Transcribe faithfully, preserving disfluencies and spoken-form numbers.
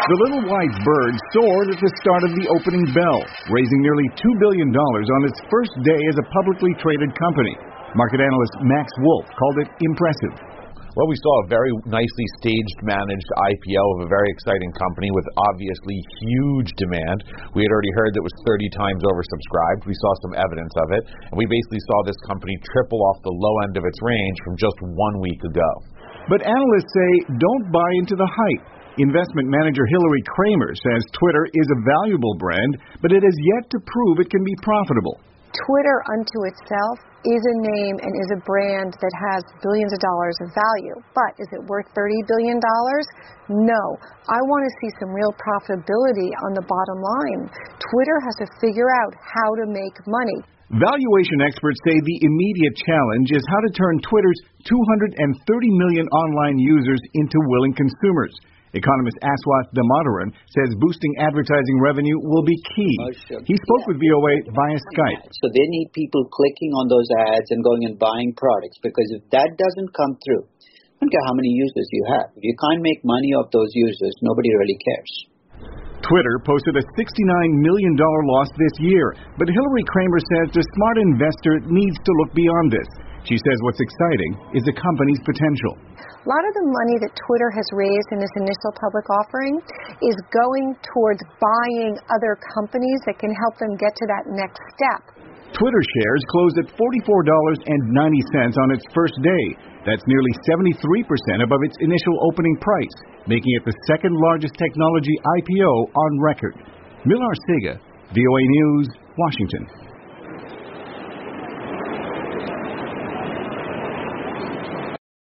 The little white bird soared at the start of the opening bell, raising nearly two billion dollars on its first day as a publicly traded company. Market analyst Max Wolf called it impressive. Well, we saw a very nicely staged, managed I P O of a very exciting company with obviously huge demand. We had already heard that it was thirty times oversubscribed. We saw some evidence of it. And we basically saw this company triple off the low end of its range from just one week ago. But analysts say don't buy into the hype. Investment manager Hillary Kramer says Twitter is a valuable brand, but it has yet to prove it can be profitable. Twitter unto itself is a name and is a brand that has billions of dollars of value. But is it worth thirty billion dollars? No. I want to see some real profitability on the bottom line. Twitter has to figure out how to make money. Valuation experts say the immediate challenge is how to turn Twitter's two hundred thirty million online users into willing consumers. Economist Aswath Damodaran says boosting advertising revenue will be key. He spoke with V O A via Skype. So they need people clicking on those ads and going and buying products, because if that doesn't come through, I don't care how many users you have. If you can't make money off those users, nobody really cares. Twitter posted a sixty-nine million dollars loss this year, but Hillary Kramer says the smart investor needs to look beyond this. She says what's exciting is the company's potential. A lot of the money that Twitter has raised in this initial public offering is going towards buying other companies that can help them get to that next step. Twitter shares closed at forty-four dollars and ninety cents on its first day. That's nearly seventy-three percent above its initial opening price, making it the second largest technology I P O on record. Millar Siga, V O A News, Washington.